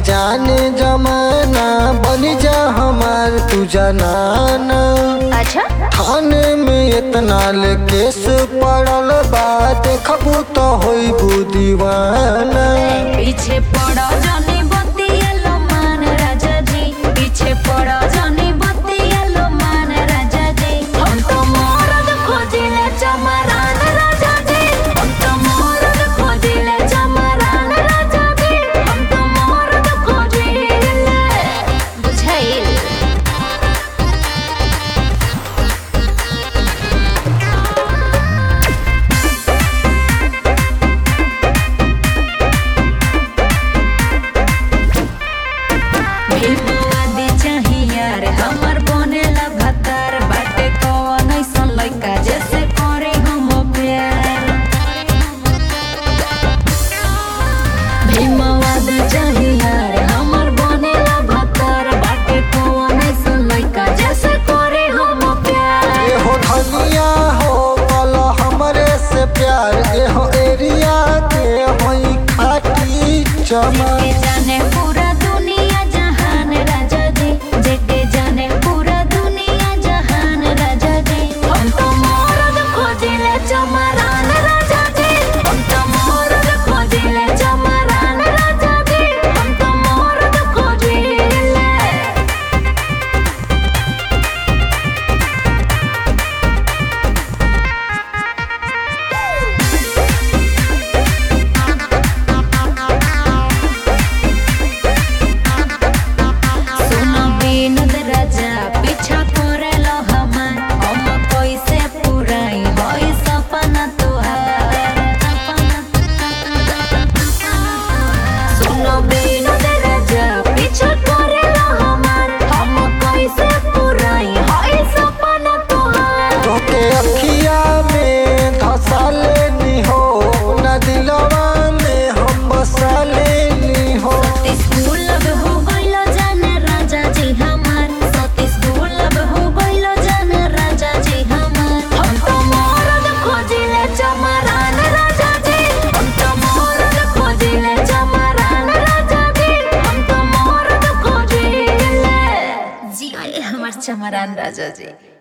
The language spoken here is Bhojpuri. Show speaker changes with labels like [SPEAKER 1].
[SPEAKER 1] जाने जमाना बनी जा हमार तू जनाना।
[SPEAKER 2] अच्छा
[SPEAKER 1] थाने में इतना ले केस पड़ल बा देखबू तो होइबू दीवाना।
[SPEAKER 2] पीछे पड़ा जाने बतिया मान राजा जी, पीछे पड़ा जाने बतिया मान राजा जी। हम तो मरद खोजिले चमरान राजा जी, हम तो मरद खोजिले चमरान राजा जी, हम तो मरद खोजिले। बुझाइल भीमवादी चाहिए रे हमर बनेला भतार बाटे कौन ऐसन लइका जैसे करे हम प्यार। भीमवादी चाहिए रे हमर बनेला भतार बाटे कौन ऐसन लइका जैसे करे हम प्यार।
[SPEAKER 1] ए हो धनिया हो कल हमरे से प्यार ए हो एरिया के होई खाटी चमन।
[SPEAKER 2] जेके जाने पूरा दुनिया जहान राजा जी, जेके जाने पूरा दुनिया जहान राजा जी। हम तो मरद खोजिले चमरान राजा जी, हम तो मरद खोजिले चमरान राजा जी, हम तो मरद खोजिले। सुनो विनोद राजा पीछा करेलो हमार, हम कैसे पुराई होई सपना तोहार। सुनो विनोद राजा पीछा करेलो हमार, हम कैसे पुराई होई सपना तोहार।
[SPEAKER 1] तोके अखिया में धसा लेनी हो न दिलवा में हम बसा लेनी हो।
[SPEAKER 2] सतीश गुलाब हो गइलो जाने राजा जी हमार, सतीश गुलाब हो गइलो जाने राजा जी हमार। हम तो मरद खोजिले चमरान राजा जी, हम तो मरद खोजिले चमरान राजा जी, हम तो मरद खोजिले। जी आए हमार चमरान राजा जी।